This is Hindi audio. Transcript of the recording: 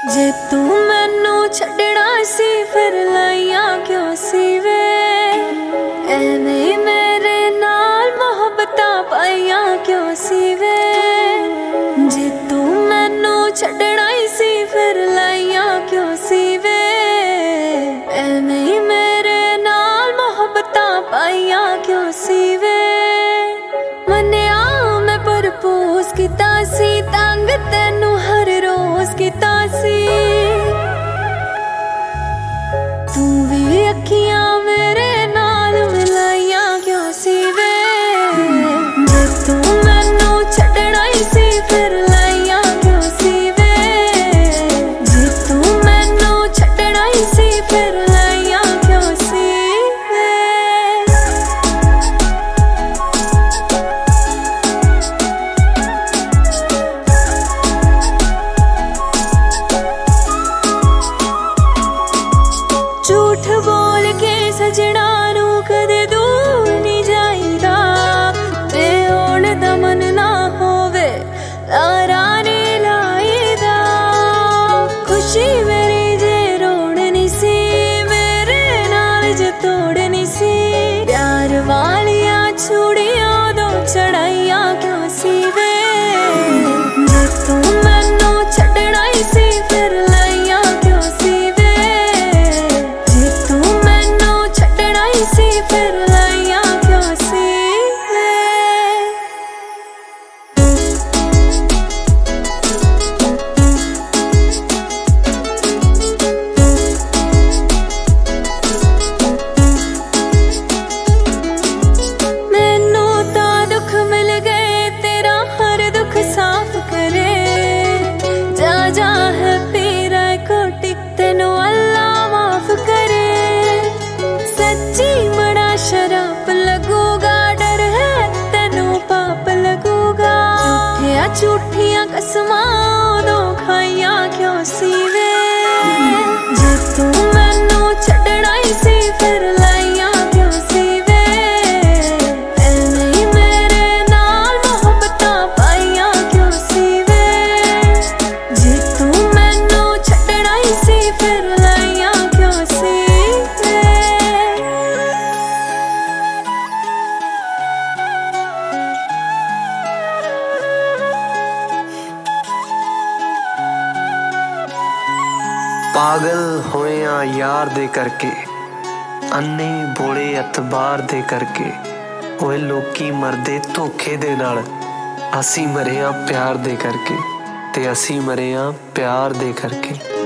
जे तू मैनू छड़ना सी फिर लाइया क्यों सी वे एवें मेरे नाल मोहब्बतां पाइया क्यों सी वे। जे तू मैनू छड़ना सी फिर लाइया क्यों सी वे एवें मेरे नाल मोहब्बतां पाइया क्यों सी वे। मन्निया मैं परपोज कीता सी तंग तेनू हर रोज कीता सी तू भी अखियां मेरे नाल मिलाइया क्यों सी वे। जे तू मैनू छड़ना सी फिर लाइया क्यों सी वे। जे तू मैनू छड़ना सी फिर लाइया क्यों सी वे। झूठ बोल के सजना नू कदे दूर नहीं जाईदा ते होण दा मन ना होवे लारा नहीं लाईदा। खुशी मेरी जे रोड़नी सी मेरे नाल जे तोड़नी सी प्यार वालियां चूड़ियां दो चढ़ाइया क्यों सी वे। जे तू मैनू छड़ना सी फिर लाइया क्यों सी वे। जे तू मैनू छड़ना सी फिर लाइया क्यों सी वे। मैनू तां दुख मिल गए तेरा हर दुख साफ करे जा जा है पीरा कोटी तेनू अल्लाह माफ करे। सच्ची बड़ा शराप लगूगा डर है तेनू पाप लगूगा। झूठियां कसमां दो खाइया क्यों सी वे। जे तू मैनू छड़ना सी फिर लाइया क्यों सी वे एवें मेरे नाल मोहब्बतां पाइया क्यों सी वे। जे तू मैनू छड़ना सी फिर लाइया क्यों सी वे। पागल होया यार दे करके अन्ने बोले अतबार दे करके ओए लोकी मरदे धोखे दे नाल असी मरे आ प्यार दे करके ते असी मरे आ प्यार दे करके।